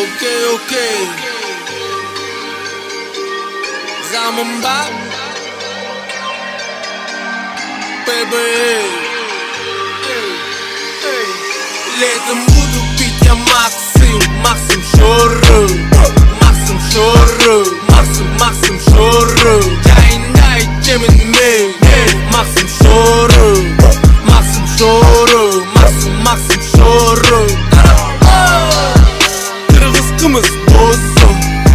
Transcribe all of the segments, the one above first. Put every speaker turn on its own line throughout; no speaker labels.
Okay. Zamamba Baby Летом буду пить я Максим Шоры Максим Шоры Day and night Gemini me Максим Шоры Максим Шоры Kırgız bozo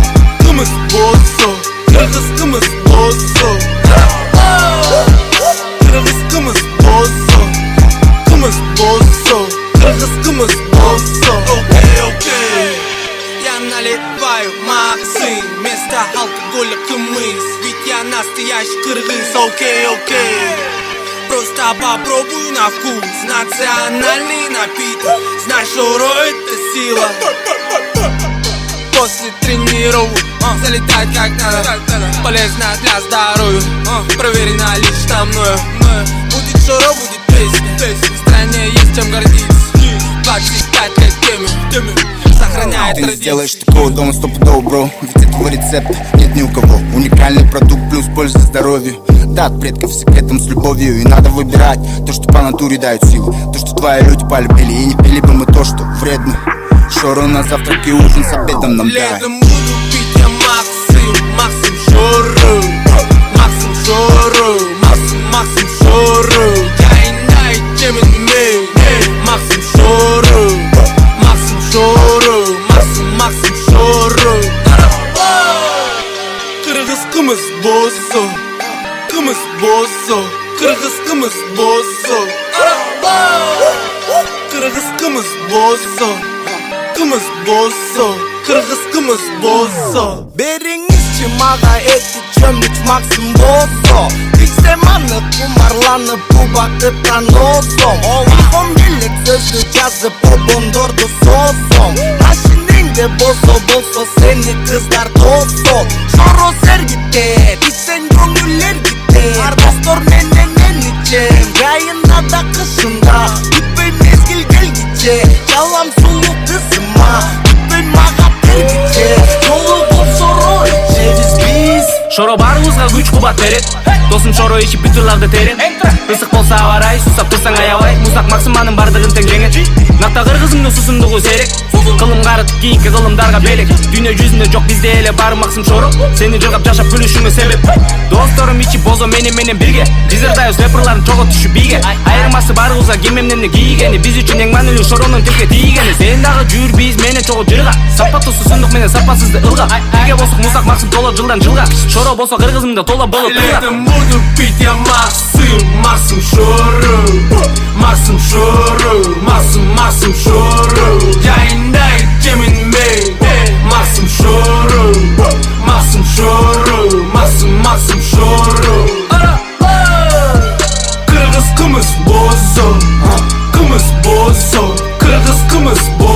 Kırgız bozo Okay. Я наливаю Максим вместо алкоголя кымыз, ведь я настоящий кыргыз. Okay. Просто попробуй на вкус национальный напиток. Знаешь, Шоро — это сила. После тренировок залетать как надо, полезно для здоровья, проверено лично мною. Будет Шоро, будет песня, в стране есть чем гордиться. 25 лет теме сохраняет
Ты не
традиции.
сделаешь такого дома стопудово, бро. Ведь этого рецепта нет ни у кого. Уникальный продукт плюс польза здоровью. Да, от предков секретом с любовью. И надо выбирать то, что по натуре дает силу. То, что твои люди полюбили. И не пили бы мы то, что вредно. Шоро на завтрак и ужин с обедом нам дай.
Летом буду пить я Максим Шоры Максим Шоры Day and night Gemini me Максим Шоры Kırgız kımız bozo Kırgız kımız bozo Kırgız kımız bozo
Беріңізші маға эти чөміч Максим босо Фиксеманы кумарланып бубақыптан осом Олахом келек сөзді жазып обондорды сосом Машинеңде босо болсо сені қыздар тосо Шоро сергітер, итсен көңілер кетер Ардостор менен енічем, жайында да қышында Күтпей мезгіл келгіче, жалам сұлу қызыма Күтпей маға бергіче, жолы бол Шоро ичебіз біз
Шоро барыбызга күч кубат берет. Досым Шоро ичип бүтүрларды терен. Ысык болсо абарай, сусап турсаң аябай. Музак Максиманын бардыгын тең жеңет. Накта кыргызымдын сусундугу серек. Кылым карыт кийинки кылымдарга белек. Дүйнө жүзүндө жок бизде эле бар Максим Шоро. Сени жыргап жашап күлүшүңө себеп. Досторум ичип бозо менен бирге. Биз ырдайбыз рэперлардын чого түшү бийге. Айырмасы барыбызга ким эмнени кийгени. Биз үчүн эң маанилүү Шоронун тилге тийгени. Сен дагы жүр биз менен чого жырга. Сапаттуу сусундук менен сапасызды ылга. Бирге болсок Музак Максим толо жылдан жылга. Шоро болсо кыргызымда толо болуп турат.
Летом буду пить я Максим Шоры Day and night Gemini me Максим Шоры Kırgız kımız bozo Kırgız kımız bozo